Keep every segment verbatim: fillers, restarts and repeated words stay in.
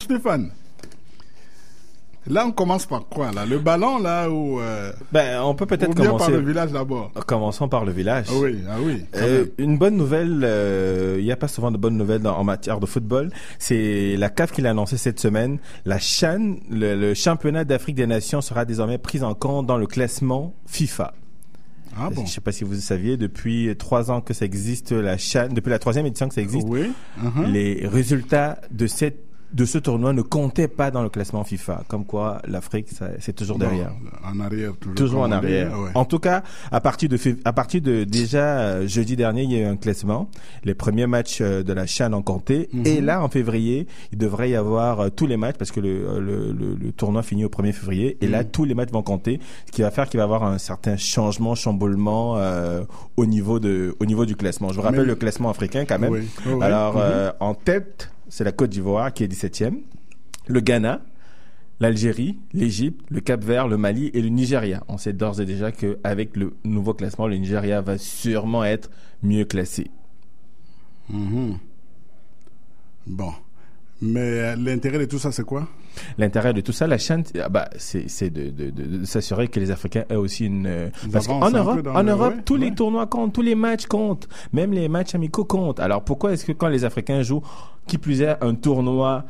Stéphane, là, on commence par quoi, là? Le ballon, là, ou... Euh, ben, on peut peut-être ou bien commencer... par le village, d'abord. Commençons par le village. Ah oui, ah oui. Euh, une bonne nouvelle, il euh, n'y a pas souvent de bonnes nouvelles dans, en matière de football. C'est la C A F qui l'a annoncé cette semaine. La CHAN, le, le championnat d'Afrique des Nations, sera désormais pris en compte dans le classement FIFA. Ah bon. Je ne sais pas si vous le saviez, depuis trois ans que ça existe, la CHAN, depuis la troisième édition que ça existe, oui. Uh-huh. Les résultats de cette de ce tournoi ne comptait pas dans le classement FIFA. Comme quoi, l'Afrique, ça, c'est toujours derrière. Non, en arrière, toujours. Toujours en arrière. Ouais. En tout cas, à partir de, à partir de, déjà, euh, jeudi dernier, il y a eu un classement. Les premiers matchs euh, de la CHAN ont compté. Mm-hmm. Et là, en février, il devrait y avoir euh, tous les matchs, parce que le, le, le, le tournoi finit au premier février. Et mm-hmm. là, tous les matchs vont compter. Ce qui va faire qu'il va y avoir un certain changement, chamboulement, euh, au niveau de, au niveau du classement. Je vous rappelle Mais... le classement africain, quand même. Oui. Oh, oui. Alors, mm-hmm. euh, en tête, c'est la Côte d'Ivoire qui est dix-septième, le Ghana, l'Algérie, l'Égypte, le Cap-Vert, le Mali et le Nigeria. On sait d'ores et déjà qu'avec le nouveau classement, le Nigeria va sûrement être mieux classé. Mmh. Bon. Mais euh, l'intérêt de tout ça, c'est quoi? L'intérêt de tout ça, la CHAN, bah, c'est, c'est de, de, de, de s'assurer que les Africains aient aussi une... Euh, parce qu'en Europe, en le... Europe, ouais, tous ouais. les tournois comptent, tous les matchs comptent, même les matchs amicaux comptent. Alors pourquoi est-ce que quand les Africains jouent, qui plus est, un tournoi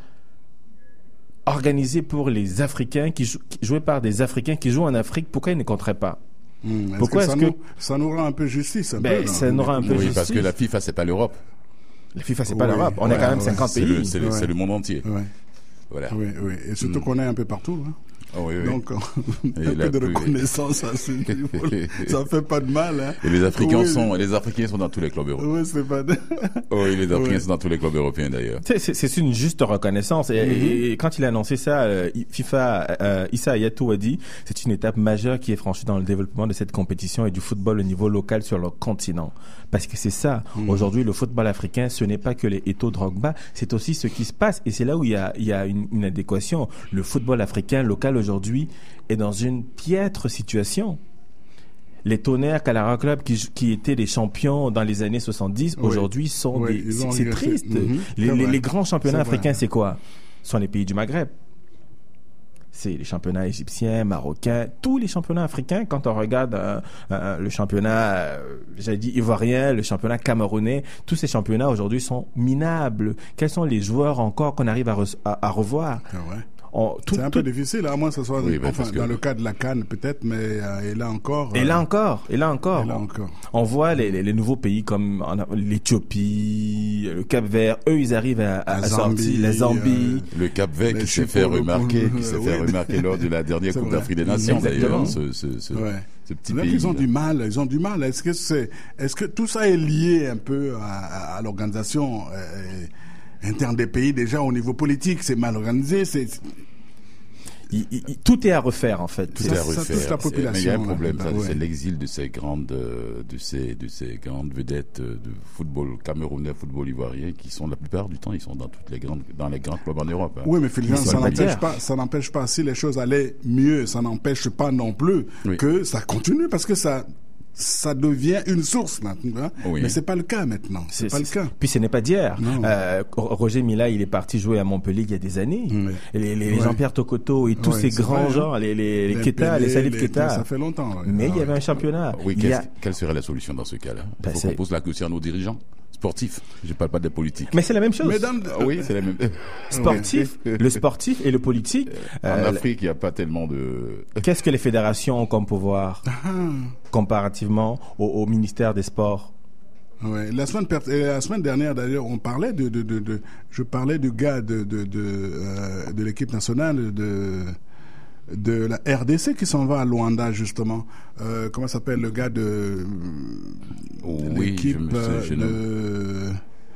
organisé pour les Africains, qui, jou- qui joué par des Africains qui jouent en Afrique, pourquoi ils ne compteraient pas? Mmh, est-ce Pourquoi que est-ce ça que nous, ça nous rend un peu justice un ben, peu, ça nous rend un peu oui, justice. Parce que la FIFA, c'est pas l'Europe. La FIFA, c'est pas oui, l'Europe. On ouais, est quand même ouais, cinquante c'est pays. Le, c'est, le, ouais. c'est le monde entier. Ouais. Voilà. Oui, oui. Et surtout mmh. qu'on est un peu partout. Hein. Oh, oui, oui. Donc, un peu de plus... reconnaissance à ce niveau. Ça fait pas de mal. Hein. Et les Africains oui. sont, les Africains sont dans tous les clubs européens. Oui, c'est pas de... Oui, les Africains oui. sont dans tous les clubs européens d'ailleurs. C'est, c'est, c'est une juste reconnaissance. Et, mm-hmm. et quand il a annoncé ça, euh, FIFA, euh, Issa Hayatou a dit, c'est une étape majeure qui est franchie dans le développement de cette compétition et du football au niveau local sur le continent. Parce que c'est ça. Mm-hmm. Aujourd'hui, le football africain, ce n'est pas que les Eto'o Drogba, c'est aussi ce qui se passe. Et c'est là où il y a, il y a une, une adéquation. Le football africain local aujourd'hui est dans une piètre situation. Les Tonnerres Calara Club qui, qui étaient les champions dans les années soixante-dix, oui. aujourd'hui sont oui, des... C'est, c'est triste. Mm-hmm. Les, les, les grands championnats c'est africains, vrai. C'est quoi? Ce sont les pays du Maghreb. C'est les championnats égyptiens, marocains, tous les championnats africains. Quand on regarde euh, euh, le championnat, euh, j'avais dit ivoirien, le championnat camerounais, tous ces championnats aujourd'hui sont minables. Quels sont les joueurs encore qu'on arrive à, re- à, à revoir? C'est vrai. On, tout, c'est un tout... peu difficile, à moins que ce soit oui, enfin, que... dans le cas de la CAN peut-être, mais euh, et là encore. Et euh... là encore, et là encore. Et là encore. On voit les, les, les nouveaux pays comme en, l'Éthiopie, le Cap-Vert, eux ils arrivent à, à, la à Zambie, sortir, la Zambie. Euh, le Cap-Vert qui s'est fait remarquer, qui s'est fait remarquer lors de la dernière Coupe d'Afrique des Nations Exactement. d'ailleurs. Ce, ce, ce, ouais. ce petit pays. Ils ont du mal, ils ont du mal. Est-ce que c'est, est-ce que tout ça est lié un peu à, à, à l'organisation euh, interne des pays déjà au niveau politique? C'est mal organisé, c'est. Il, il, tout est à refaire en fait. Tout c'est est à refaire. La population, mais il y a un problème, là, ça, ouais. c'est l'exil de ces grandes, de ces, de ces grandes vedettes de football camerounais, football ivoirien, qui sont la plupart du temps, ils sont dans toutes les grandes, dans les grands clubs en Europe. Hein. Oui, mais Philippe, ça n'empêche pas, ça n'empêche pas si les choses allaient mieux, ça n'empêche pas non plus oui. que ça continue parce que ça. Ça devient une source maintenant, hein? Oui. Mais c'est pas le cas maintenant. C'est, c'est pas c'est, le cas. Puis ce n'est pas d'hier. Euh, Roger Mila, il est parti jouer à Montpellier il y a des années. Oui. Les, les ouais. Jean-Pierre Tokoto et tous ouais, ces grands vrai, gens, les les, les, les Keita, les Salif Keita. Ça fait longtemps. Ouais. Mais ah, il y avait ouais. un championnat. Oui. Il a... Quelle serait la solution dans ce cas-là? Il faut ben, qu'on pose la question à nos dirigeants sportifs. Je parle pas des politiques. Mais c'est la même chose. Mais dans le... ah, oui, c'est la même. Sportif, le sportif et le politique. En euh, Afrique, il n'y a pas tellement de. Qu'est-ce que les fédérations ont comme pouvoir comparativement au, au ministère des Sports? Ouais. La semaine per... la semaine dernière d'ailleurs, on parlait de de de, de... je parlais du gars de de de euh, de l'équipe nationale de de la R D C qui s'en va à Luanda justement. Euh, comment s'appelle le gars de, oh, de oui, l'équipe je me sais, je de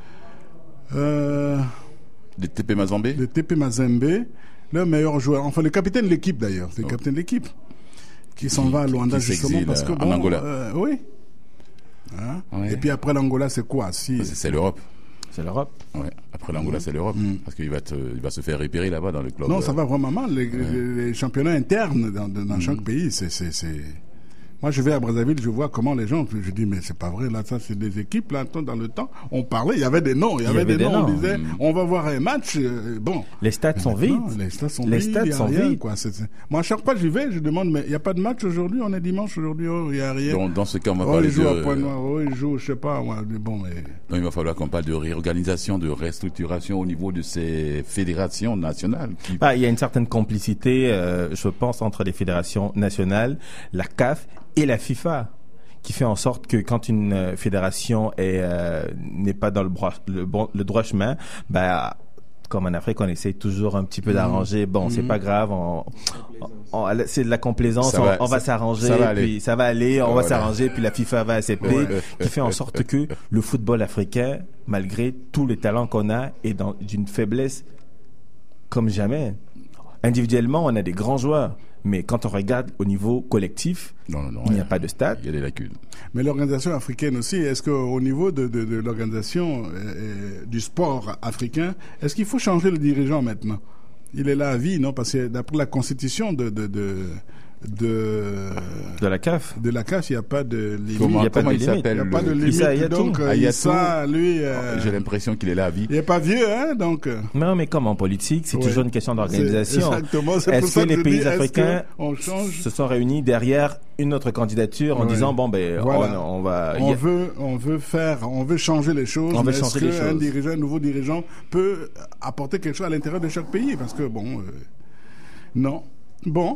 euh, de T P Mazembe. De T P Mazembe, le meilleur joueur, enfin le capitaine de l'équipe d'ailleurs, c'est le oh. capitaine de l'équipe qui s'en va à Luanda qui justement parce que bon, en Angola. Euh, oui. Hein? Ouais. Et puis après l'Angola, c'est quoi? Si c'est, c'est l'Europe. C'est l'Europe. Ouais. Après l'Angola, c'est l'Europe. Mm. Parce qu'il va, te, il va se faire repérer là-bas dans le club. Non, ça va vraiment mal. Les, ouais. les, les championnats internes dans, dans mm. chaque pays, c'est, c'est, c'est... Moi, je vais à Brazzaville, je vois comment les gens, je dis, mais c'est pas vrai, là, ça, c'est des équipes, là, dans le temps, on parlait, il y avait des noms, il y avait, il y avait des, des noms, noms, on disait, mmh. on va voir un match, euh, bon. Les stades sont vides. Les stades sont les vides, stades sont rien, vides. Quoi. C'est, c'est... Moi, à chaque fois, j'y vais, je demande, mais il n'y a pas de match aujourd'hui, on est dimanche aujourd'hui, oh, il n'y a rien. Donc, dans ce cas, on va oh, parler ils jouent de... à Pointe-Noire, oh, ils jouent, je sais pas, moi, bon, mais... Donc, il va falloir qu'on parle de réorganisation, de restructuration au niveau de ces fédérations nationales. Qui... Ah, il y a une certaine complicité, euh, je pense, entre les fédérations nationales, la C A F et la FIFA, qui fait en sorte que quand une euh, fédération est, euh, n'est pas dans le, bro- le, bon, le droit chemin, bah, comme en Afrique, on essaye toujours un petit peu d'arranger. Bon, mmh. c'est pas grave, on, on, on, c'est de la complaisance, on va, on va ça, s'arranger, ça va puis ça va aller, on oh, va voilà. s'arranger, puis la FIFA va accepter, ouais. qui fait en sorte que le football africain, malgré tous les talents qu'on a, est dans d'une faiblesse comme jamais. Individuellement, on a des grands joueurs. Mais quand on regarde au niveau collectif, non, non, non, il n'y a, a pas de stade. Il y a des lacunes. Mais l'organisation africaine aussi, est-ce qu'au niveau de, de, de l'organisation euh, du sport africain, est-ce qu'il faut changer le dirigeant maintenant? Il est là à vie, non? Parce que d'après la constitution de... de, de de de la C A F de la C A F il n'y a pas de limite. Comment, il y a pas comment de il limite. s'appelle? Il n'y a pas de limite. Issa Hayatou. Donc Issa, lui euh, j'ai l'impression qu'il est là à vie. Il n'est pas vieux, hein, donc non, mais comme en politique, c'est ouais. toujours une question d'organisation. C'est exactement. C'est est-ce pour ça que, que les pays dis, africains on change? se sont réunis derrière une autre candidature en ouais. disant bon ben voilà. on, on va on a... veut on veut faire on veut changer les choses. On veut mais changer est-ce les que choses. Un dirigeant, un nouveau dirigeant peut apporter quelque chose à l'intérieur de chaque pays? Parce que bon, euh, non. Bon,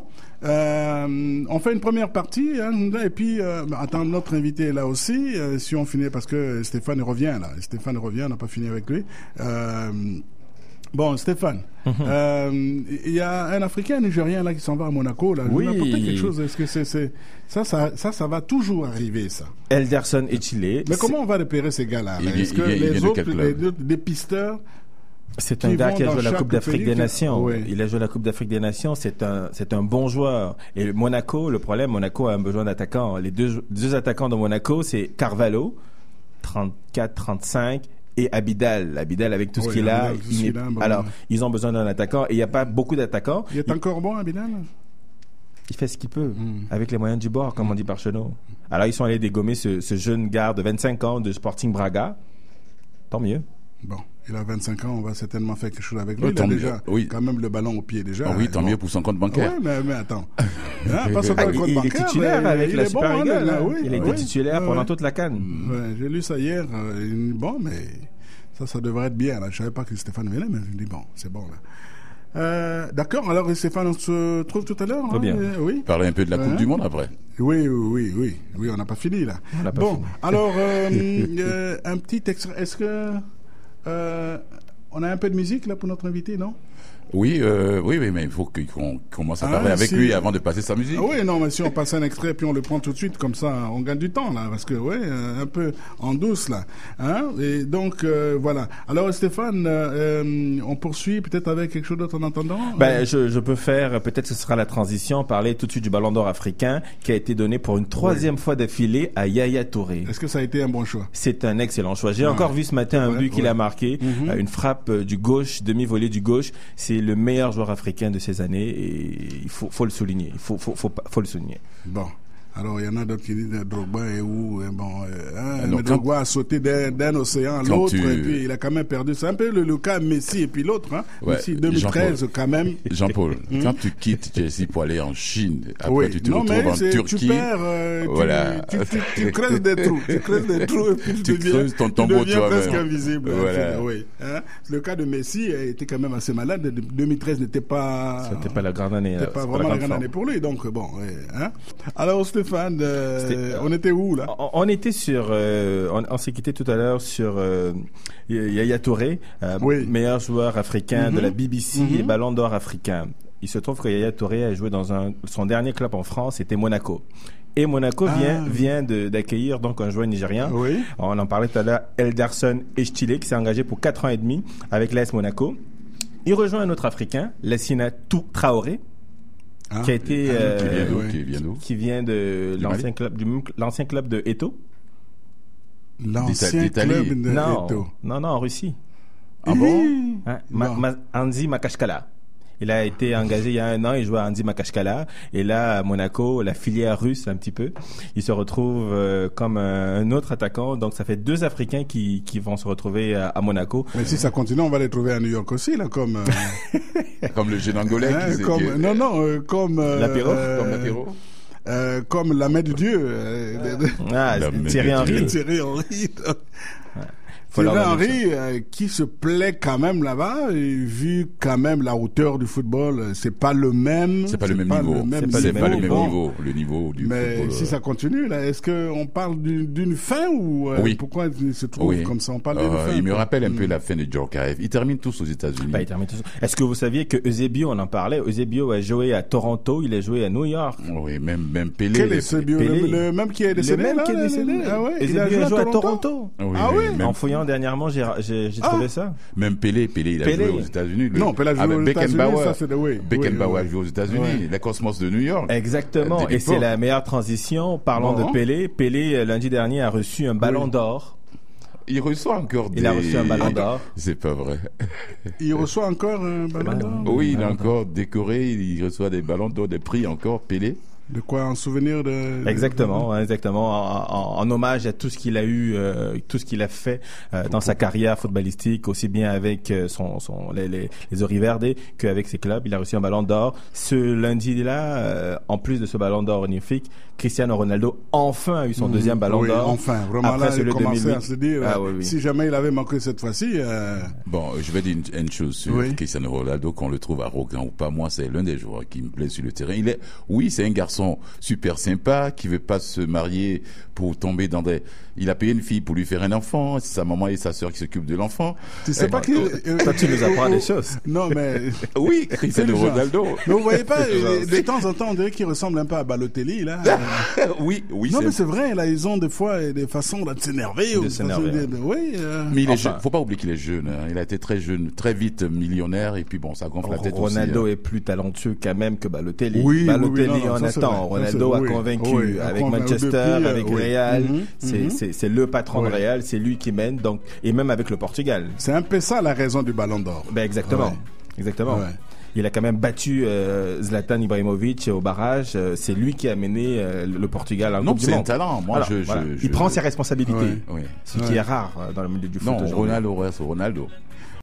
euh, on fait une première partie, hein, et puis euh, attends, notre invité est là aussi. Euh, si on finit, parce que Stéphane revient là. Stéphane revient, on n'a pas fini avec lui. Euh, bon, Stéphane, il mm-hmm. euh, y a un Africain, un Nigérien là qui s'en va à Monaco. Là, oui. Je vais apporter quelque chose. Est-ce que c'est, c'est ça, ça, ça, ça va toujours arriver ça? Elderson et Chile. Mais comment on va repérer ces gars-là? Là? Est-ce que il, il les autres, les, les dépisteurs? C'est un gars qui a joué la Coupe d'Afrique des Nations. Oui. Il a joué la Coupe d'Afrique des Nations. C'est un, c'est un bon joueur. Et Monaco, le problème, Monaco a un besoin d'attaquants. Les deux, deux attaquants de Monaco, c'est Carvalho, trente-quatre, trente-cinq, et Abidal. Abidal, avec tout oui, ce qu'il a. Il bon. Alors, ils ont besoin d'un attaquant. Et il n'y a pas beaucoup d'attaquants. Il est encore bon, Abidal? Il fait ce qu'il peut, mm. avec les moyens du bord, comme mm. on dit par Chenot. Alors, ils sont allés dégommer ce, ce jeune gars de vingt-cinq ans de Sporting Braga. Tant mieux. Bon, il a vingt-cinq ans, on va certainement faire quelque chose avec lui. Oh, il a mieux. déjà oui. quand même le ballon au pied déjà. Oh, oui, tant bon. mieux pour son compte bancaire. Oui, mais, mais attends. Hein, pas son compte il, bancaire. Il est titulaire mais, avec il la est Super bon, Eagle. Là, oui, il a oui, été titulaire oui, pendant oui. toute la CAN. Ouais, j'ai lu ça hier. Euh, bon, mais ça, ça devrait être bien. Là. Je savais pas que Stéphane venait, mais je me dis bon, c'est bon là. Euh, d'accord, alors Stéphane, on se trouve tout à l'heure. Très hein, bien. Euh, oui. Parler un peu de la Coupe hein? du Monde après. Oui, oui, oui, oui, on n'a pas fini là. On pas bon, fini. alors euh, euh, un petit extrait. Est-ce que euh, on a un peu de musique là pour notre invité, non? Oui, euh, oui, oui, mais il faut qu'on commence à parler ah, avec si... lui avant de passer sa musique. Ah oui, non, mais si on passe un extrait puis on le prend tout de suite, comme ça, on gagne du temps là, parce que ouais, un peu en douce là, hein. Et donc euh, voilà. Alors Stéphane, euh, on poursuit peut-être avec quelque chose d'autre en attendant. Ben, je, je peux faire, peut-être ce sera la transition, parler tout de suite du Ballon d'Or africain qui a été donné pour une troisième oui. fois d'affilée à Yaya Touré. Est-ce que ça a été un bon choix? C'est un excellent choix. J'ai ah. encore vu ce matin un ouais, but qu'il ouais. a marqué, mm-hmm. euh, une frappe euh, du gauche, demi-volée du gauche. C'est le meilleur joueur africain de ces années et il faut, faut le souligner. Il faut, faut, faut, faut le souligner. Bon. Alors, il y en a d'autres qui disent Drogba et où, bon, euh, hein, Alors, mais Drogba quand, a sauté d'un, d'un océan à l'autre tu... et puis il a quand même perdu. C'est un peu le, le cas Messi et puis l'autre, hein. Ouais, Messi deux mille treize Jean-Paul. quand même. Jean-Paul, mmh. quand tu quittes Chelsea pour aller en Chine, après oui. tu te non, retrouves en Turquie. Tu perds, euh, voilà. tu, tu, tu, tu creuses des trous, tu creuses des trous et puis tu, tu deviens, creuses ton tombeau tu deviens toi-même. presque invisible. Voilà. Hein, oui, hein. Le cas de Messi était quand même assez malade. deux mille treize n'était pas. C'était pas la grande année. C'était pas vraiment la grande année pour lui. Donc bon, ouais, hein. Alors Stéphane, euh, on était où là? On, on était sur, euh, on, on s'est quitté tout à l'heure sur euh, Yaya Touré, euh, oui. meilleur joueur africain mm-hmm. de la B B C mm-hmm. et Ballon d'Or africain. Il se trouve que Yaya Touré a joué dans un, son dernier club en France, c'était Monaco. Et Monaco ah. vient, vient de, d'accueillir donc un joueur nigérien. Oui. On en parlait tout à l'heure, Elderson Echitile, qui s'est engagé pour quatre ans et demi avec l'A S Monaco. Il rejoint un autre Africain, Lassina Traoré. Ah, qui a été euh, qui, vient d'où, qui vient d'où qui vient de l'ancien club du l'ancien club de Eto. L'ancien d'Italie. club de non, Eto. Non non en Russie. Ah bon hein, ma, ma, Anzi Makashkala. Il a été engagé il y a un an, il jouait à Andy Makashkala. Et là, à Monaco, la filière russe, un petit peu, il se retrouve euh, comme un, un autre attaquant. Donc, ça fait deux Africains qui, qui vont se retrouver à, à Monaco. Mais si ça continue, on va les trouver à New York aussi, là, comme... Euh... comme le jeune Angolais hein, qui... comme, qui... Non, non, euh, comme... Euh, L'apéro euh, Comme l'apéro euh, Comme la main de Dieu. Euh, Ah, Thierry Henry. Thierry Henry. Faut Thierry leur Henry, euh, qui se plaît quand même là-bas, et vu quand même la hauteur du football, euh, c'est pas le même. C'est pas le même pas niveau. le même C'est pas, niveau. pas le même Bon. niveau. Le niveau du Mais football. si ça continue, là, est-ce qu'on parle d'une, d'une fin ou euh, Oui. pourquoi il se trouve Oui. comme ça? On parle d'une Euh, fin. il me quoi. rappelle un peu Mm. la fin de Djorkaeff. Ils terminent tous aux États-Unis. Bah, il termine tout ça. Est-ce que vous saviez que Eusebio, on en parlait, Eusebio a joué à Toronto, il a joué à New York. Oui, même, même Pelé. Quel les- est ce bio, Pelé. le, le même qui est décédé? Le même là, qui est là, décédé. Ah ouais, il a Eusebio joué a joué à à Toronto. Toronto. Oui, Ah mais oui. même, En fouillant dernièrement, j'ai, j'ai, j'ai Ah. trouvé ça. même Pelé, Pelé, il a Pelé. joué aux États-Unis. Le- Non, Pelé a joué avec aux États-Unis, Beckenbauer. ça, c'est de- oui, Beckenbauer oui, a oui. joué aux États-Unis. Ouais. La Cosmos de New York. Exactement. Euh, de Et c'est l'époque. la meilleure transition. Parlons Bon. de Pelé. Pelé, euh, lundi dernier, a reçu un ballon Oui. d'or. Il reçoit encore des... Il a reçu un ballon d'or. C'est pas vrai. Il reçoit encore un ballon Ballon d'or. d'or. Oui, il est ballon encore décoré. Il reçoit des ballons d'or, des prix encore. Pelé. De quoi, en souvenir de... Exactement, hein, exactement, en, en, en hommage à tout ce qu'il a eu, euh, tout ce qu'il a fait euh, dans sa carrière footballistique, aussi bien avec euh, son, son les, les, les Ori Verde qu'avec ses clubs. Il a reçu un ballon d'or. Ce lundi-là, euh, en plus de ce ballon d'or magnifique, Cristiano Ronaldo enfin a eu son Mmh, deuxième ballon oui, d'or. enfin, vraiment Après là, celui il de commençait deux mille huit. à se dire, Ah, euh, oui, oui. si jamais il avait manqué cette fois-ci, euh, Bon, je vais dire une, une chose sur Oui. Cristiano Ronaldo, qu'on le trouve arrogant ou pas. Moi, c'est l'un des joueurs qui me plaît sur le terrain. Il est, oui, c'est un garçon super sympa, qui veut pas se marier pour tomber dans des... Il a payé une fille pour lui faire un enfant. C'est sa maman et sa sœur qui s'occupent de l'enfant. tu sais Eh, pas qui... euh, Toi, tu nous apprends oh, des oh, choses. Non, mais... Oui, Cristiano Quel genre. Ronaldo. Mais vous voyez pas, Quel genre. euh, de temps en temps, on dirait qu'il ressemble un peu à Balotelli, là. oui, oui, Non, c'est... mais c'est vrai, là, ils ont des fois des façons de s'énerver. De ou des s'énerver. façons de- de- Oui. euh, Mais il est Enfin. jeune. Faut pas oublier qu'il est jeune. Hein. Il a été très jeune, très vite millionnaire. Et puis bon, ça gonfle la tête Ronaldo aussi. hein. est plus talentueux quand même que Balotelli. Oui, oui, Balotelli, oui, non, non, on ça, c'est attend. vrai. Ça, Ronaldo c'est- a oui. convaincu Oui, a avec convaincu Manchester, depuis, euh, avec oui. Real. Mhm, C'est, mhm. c'est, c'est le patron Oui. de Real, c'est lui qui mène. Donc, et même avec le Portugal. C'est un peu ça la raison du ballon d'or. Ben exactement, Ouais. exactement. Ouais. Il a quand même battu euh, Zlatan Ibrahimovic au barrage. Euh, c'est lui qui a mené euh, le Portugal en Non, Coupe du c'est un Monde. talent. Moi, Alors, je, voilà. je, Il je- prend ses responsabilités, Ouais. Oui. ce qui Ouais. est rare euh, dans le milieu du foot Non, aujourd'hui. Ronaldo reste Ronaldo.